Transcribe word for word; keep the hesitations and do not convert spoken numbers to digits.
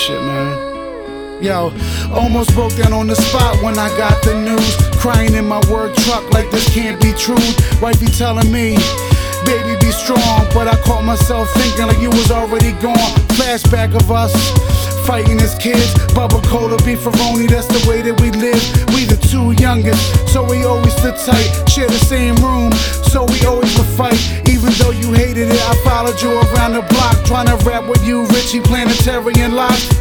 shit, man. Yo, almost broke down on the spot when I got the news. Crying in my work truck like this can't be true. Wifey telling me, baby, be strong. But I caught myself thinking like you was already gone. Flashback of us fighting as kids. Bubba Cola, beefaroni, that's the way that we live. We the two youngest, so we always stood tight. Share the same room, so we always would fight. Even though you hated it, I followed you around the block, trying to rap with you, Richie Planetarian Lock.